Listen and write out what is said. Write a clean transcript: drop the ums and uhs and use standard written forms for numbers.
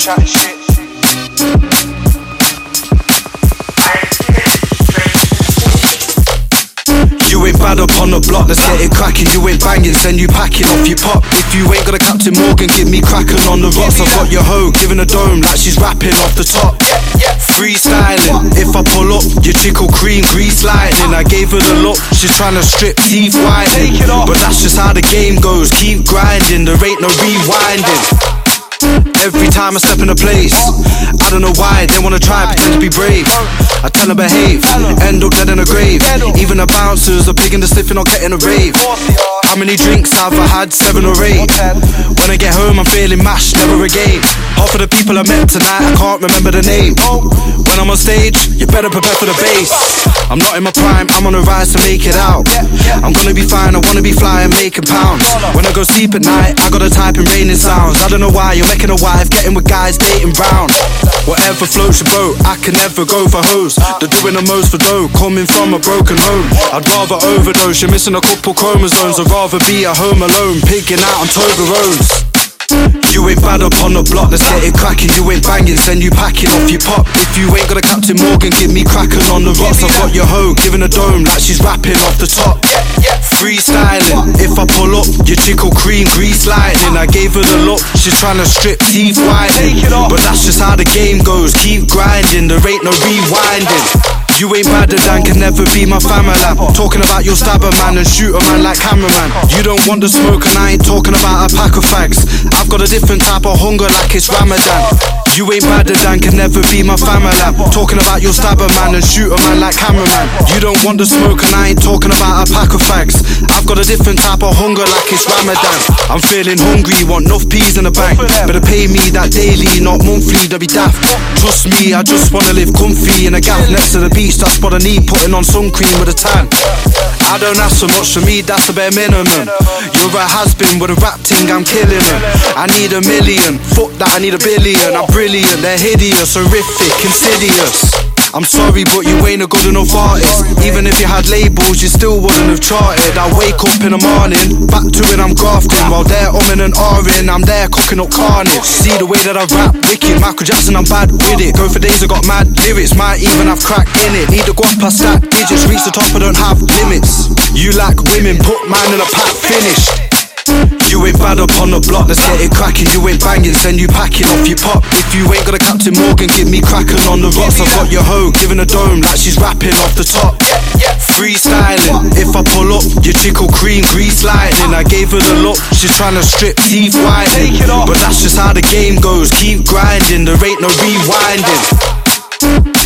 chatting shit. You ain't bad up on the block, let's get it cracking. You ain't banging, send you packing off your pop. If you ain't got a Captain Morgan, give me cracking on the rocks. I've got your hoe, giving a dome like she's rapping off the top. Freestyling, if I pull up, your chick will cream, grease lightning. I gave her the look, she's trying to strip, teeth whitening. But that's just how the game goes, keep grinding, there ain't no rewinding. Every time I step in a place, I don't know why they wanna try pretend to be brave. I tell them behave, end up dead in a grave. Even the bouncers are picking the sniffing or getting a rave. How many drinks have I had? 7 or 8. When I get home I'm feeling mashed, never again. Half of the people I met tonight, I can't remember the name. When I'm on stage, you better prepare for the bass. I'm not in my prime, I'm on the rise to make it out. I'm gonna be fine, I wanna be flying, making pounds. When I go sleep at night, I gotta type in raining sounds. I don't know why you're making a wife, getting with guys, dating round. Whatever floats your boat, I can never go for hoes. They're doing the most for dough, coming from a broken home. I'd rather overdose, you're missing a couple chromosomes. I'd rather be at home alone, pigging out on Toblerones. You ain't bad up on the block, let's get it cracking. You ain't banging, send you packing off your pop. If you ain't got a Captain Morgan, give me cracking on the rocks. I've got your hoe, giving a dome like she's rapping off the top. Freestyling, if I pull up, your chick will cream, grease lightning. I gave her the look, she's trying to strip, teeth whitening. But that's just how the game goes, keep grinding, there ain't no rewinding. You ain't badder than, can never be my family. Talking about you'll stab a man and shoot a man like cameraman. You don't want the smoke and I ain't talking about a pack of fags. I've got a different type of hunger like it's Ramadan. You ain't badder than, can never be my family. Talking about you'll stab a man and shoot a man like cameraman. You don't want the smoke and I ain't talking about a pack of fags. I've got a different type of hunger like it's Ramadan. I'm feeling hungry, want enough peas in the bank. Better pay me that daily, not monthly, they'll be daft. Trust me, I just wanna live comfy in a gaff next to the beach. That's what I need, putting on sun cream with a tan. I don't ask so much, for me that's the bare minimum. You're a has-been with a rap ting, I'm killing them. I need a million, fuck that, I need a billion. I'm brilliant, they're hideous, horrific, insidious. I'm sorry but you ain't a good enough artist. Even if you had labels you still wouldn't have charted. I wake up in the morning, back to it I'm grafting. While they're umming and ahhing, I'm there cooking up carnage. See the way that I rap, wicked, Michael Jackson, I'm bad with it. Go for days I got mad lyrics, might even have crack in it. Need to go up past that digits, reach the top I don't have limits. You like women, put mine in a pack, finished. You ain't bad up on the block, let's get it cracking. You ain't banging, send you packing off your pop. If you ain't got a Captain Morgan, give me cracking on the rocks. I've got your hoe, giving a dome like she's rapping off the top. Freestyling, if I pull up, your chick will cream, grease lightning. I gave her the look, she's trying to strip, teeth whitening. But that's just how the game goes, keep grinding, there ain't no rewinding.